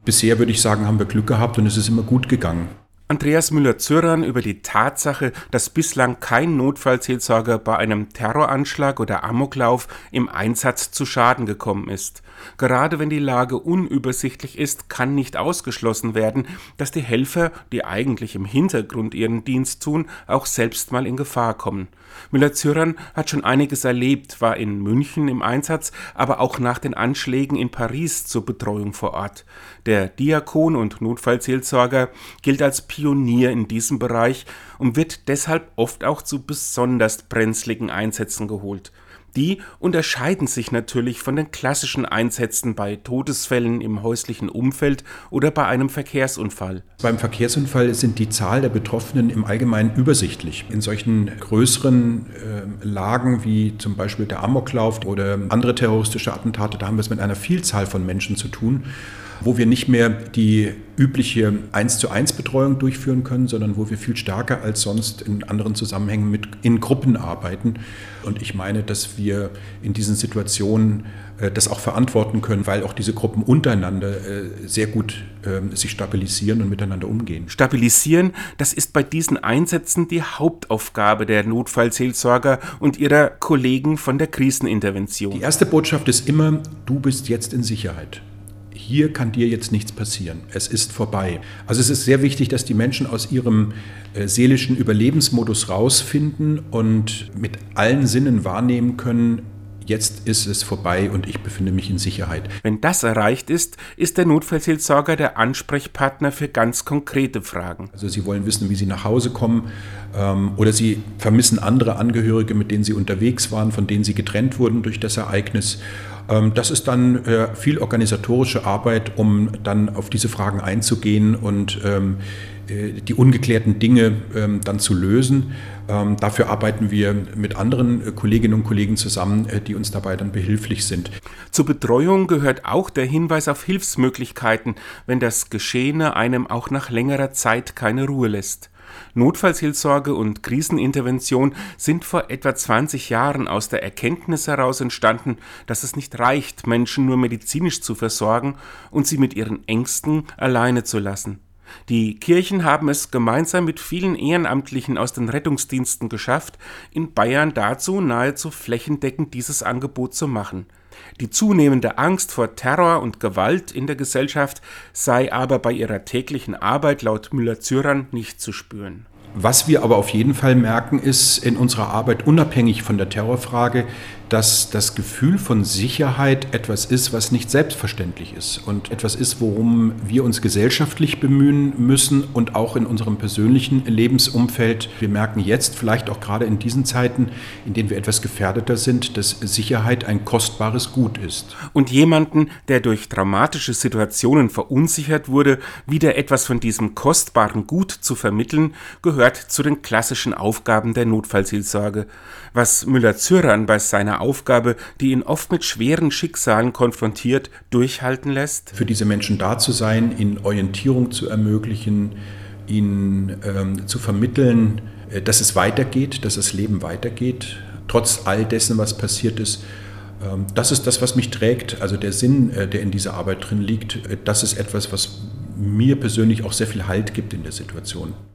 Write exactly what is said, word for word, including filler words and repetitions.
Bisher würde ich sagen, haben wir Glück gehabt und es ist immer gut gegangen. Andreas Müller-Zürrahn über die Tatsache, dass bislang kein Notfallseelsorger bei einem Terroranschlag oder Amoklauf im Einsatz zu Schaden gekommen ist. Gerade wenn die Lage unübersichtlich ist, kann nicht ausgeschlossen werden, dass die Helfer, die eigentlich im Hintergrund ihren Dienst tun, auch selbst mal in Gefahr kommen. Müller-Zürrahn hat schon einiges erlebt, war in München im Einsatz, aber auch nach den Anschlägen in Paris zur Betreuung vor Ort. Der Diakon und Notfallseelsorger gilt als Pionier in diesem Bereich und wird deshalb oft auch zu besonders brenzligen Einsätzen geholt. Die unterscheiden sich natürlich von den klassischen Einsätzen bei Todesfällen im häuslichen Umfeld oder bei einem Verkehrsunfall. Beim Verkehrsunfall sind die Zahl der Betroffenen im Allgemeinen übersichtlich. In solchen größeren äh, Lagen wie zum Beispiel der Amoklauf oder andere terroristische Attentate, da haben wir es mit einer Vielzahl von Menschen zu tun, wo wir nicht mehr die übliche eins zu eins Betreuung durchführen können, sondern wo wir viel stärker als sonst in anderen Zusammenhängen mit in Gruppen arbeiten. Und ich meine, dass wir in diesen Situationen äh, das auch verantworten können, weil auch diese Gruppen untereinander äh, sehr gut äh, sich stabilisieren und miteinander umgehen. Stabilisieren, das ist bei diesen Einsätzen die Hauptaufgabe der Notfallseelsorger und ihrer Kollegen von der Krisenintervention. Die erste Botschaft ist immer: Du bist jetzt in Sicherheit. Hier kann dir jetzt nichts passieren. Es ist vorbei. Also es ist sehr wichtig, dass die Menschen aus ihrem äh, seelischen Überlebensmodus rausfinden und mit allen Sinnen wahrnehmen können, jetzt ist es vorbei und ich befinde mich in Sicherheit. Wenn das erreicht ist, ist der Notfallseelsorger der Ansprechpartner für ganz konkrete Fragen. Also Sie wollen wissen, wie Sie nach Hause kommen ähm, oder Sie vermissen andere Angehörige, mit denen Sie unterwegs waren, von denen Sie getrennt wurden durch das Ereignis. Das ist dann äh, viel organisatorische Arbeit, um dann auf diese Fragen einzugehen und ähm, äh, die ungeklärten Dinge ähm, dann zu lösen. Ähm, dafür arbeiten wir mit anderen äh, Kolleginnen und Kollegen zusammen, äh, die uns dabei dann behilflich sind. Zur Betreuung gehört auch der Hinweis auf Hilfsmöglichkeiten, wenn das Geschehene einem auch nach längerer Zeit keine Ruhe lässt. Notfallseelsorge und Krisenintervention sind vor etwa zwanzig Jahren aus der Erkenntnis heraus entstanden, dass es nicht reicht, Menschen nur medizinisch zu versorgen und sie mit ihren Ängsten alleine zu lassen. Die Kirchen haben es gemeinsam mit vielen Ehrenamtlichen aus den Rettungsdiensten geschafft, in Bayern dazu nahezu flächendeckend dieses Angebot zu machen. Die zunehmende Angst vor Terror und Gewalt in der Gesellschaft sei aber bei ihrer täglichen Arbeit laut Müller-Zürrahn nicht zu spüren. Was wir aber auf jeden Fall merken, ist in unserer Arbeit unabhängig von der Terrorfrage, dass das Gefühl von Sicherheit etwas ist, was nicht selbstverständlich ist und etwas ist, worum wir uns gesellschaftlich bemühen müssen und auch in unserem persönlichen Lebensumfeld. Wir merken jetzt, vielleicht auch gerade in diesen Zeiten, in denen wir etwas gefährdeter sind, dass Sicherheit ein kostbares Gut ist. Und jemanden, der durch traumatische Situationen verunsichert wurde, wieder etwas von diesem kostbaren Gut zu vermitteln, gehört zu den klassischen Aufgaben der Notfallseelsorge. Was Müller-Zürrahn bei seiner Aufgabe, die ihn oft mit schweren Schicksalen konfrontiert, durchhalten lässt? Für diese Menschen da zu sein, ihnen Orientierung zu ermöglichen, ihnen ähm, zu vermitteln, äh, dass es weitergeht, dass das Leben weitergeht, trotz all dessen, was passiert ist. Ähm, das ist das, was mich trägt, also der Sinn, äh, der in dieser Arbeit drin liegt. Äh, das ist etwas, was mir persönlich auch sehr viel Halt gibt in der Situation.